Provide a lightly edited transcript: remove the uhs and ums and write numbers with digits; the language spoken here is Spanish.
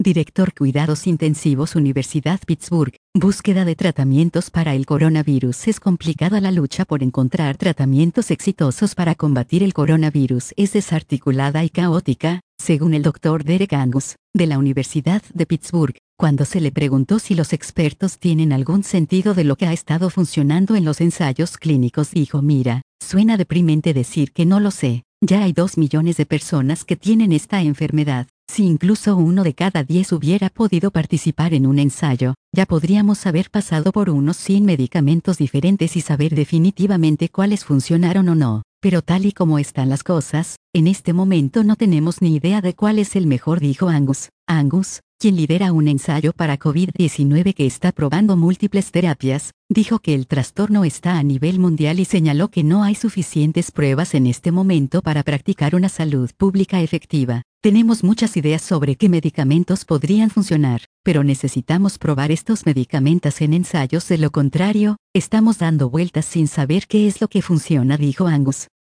director Cuidados Intensivos Universidad Pittsburgh. Búsqueda de tratamientos para el coronavirus. Es complicada la lucha por encontrar tratamientos exitosos para combatir el coronavirus. Es desarticulada y caótica, según el Dr. Derek Angus, de la Universidad de Pittsburgh. Cuando se le preguntó si los expertos tienen algún sentido de lo que ha estado funcionando en los ensayos clínicos, dijo: mira, suena deprimente decir que no lo sé. Ya hay 2 millones de personas que tienen esta enfermedad. Si incluso 1 de cada 10 hubiera podido participar en un ensayo, ya podríamos haber pasado por unos 100 medicamentos diferentes y saber definitivamente cuáles funcionaron o no. Pero tal y como están las cosas, en este momento no tenemos ni idea de cuál es el mejor, dijo Angus. Angus, quien lidera un ensayo para COVID-19 que está probando múltiples terapias, dijo que el trastorno está a nivel mundial y señaló que no hay suficientes pruebas en este momento para practicar una salud pública efectiva. Tenemos muchas ideas sobre qué medicamentos podrían funcionar, pero necesitamos probar estos medicamentos en ensayos, de lo contrario, estamos dando vueltas sin saber qué es lo que funciona, dijo Angus.